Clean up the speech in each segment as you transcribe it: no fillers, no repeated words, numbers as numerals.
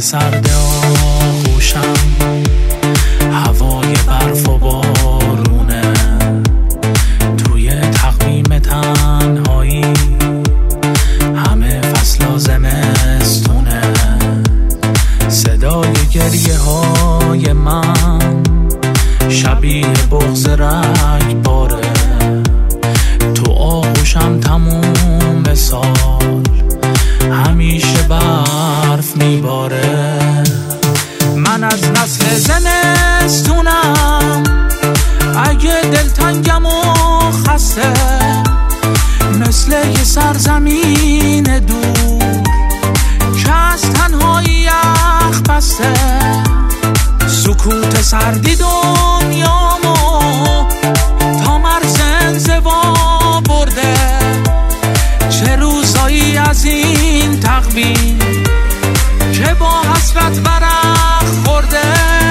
سرد آغوشم هوای برف و بارونه، توی تقویم تنهایی همه فصل زمستونه، صدای گریه های من شبیه بغض رگباره، تو آغوشم تموم سال همیشه برف میباره. من از نسل زمستونم، اگه دلتنگم و خسته، مثل یه سرزمین دور که از تنهایی یخ بسته، سکوت سردی دنیامو تا مرز انزوا برده، چه روزایی از این تقویم که با حسرت ورق خورده.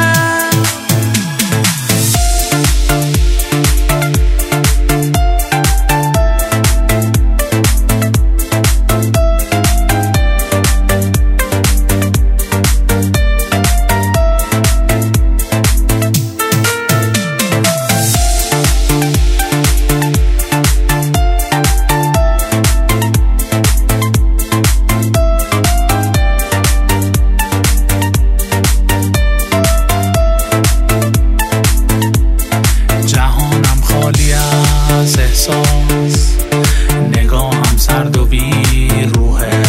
احساس نگاهم سرد و بیروحه،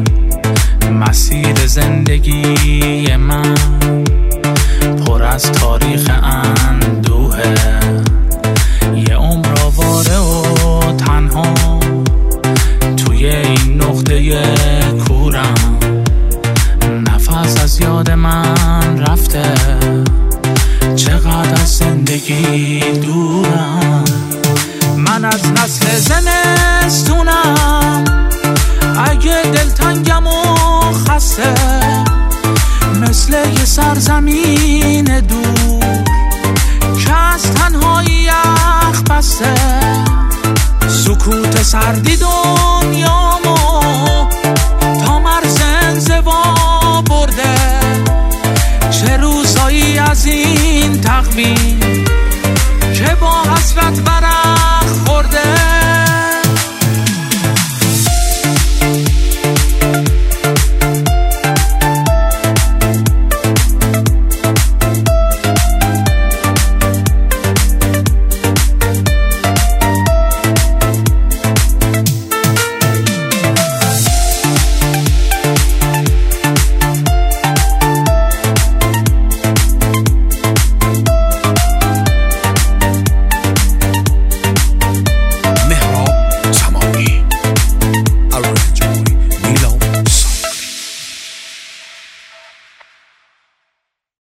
مسیر زندگی من پر از تاریخ اندوهه، یه عمر آواره و تنها توی این نقطه کورم، نفس از یاد من رفته، چقدر از زندگی دورم. من از نسل زمستونم، اگه دلتنگم و خسته، مثل یه سرزمین دور که از تنهایی یخ بسته، سکوت سردی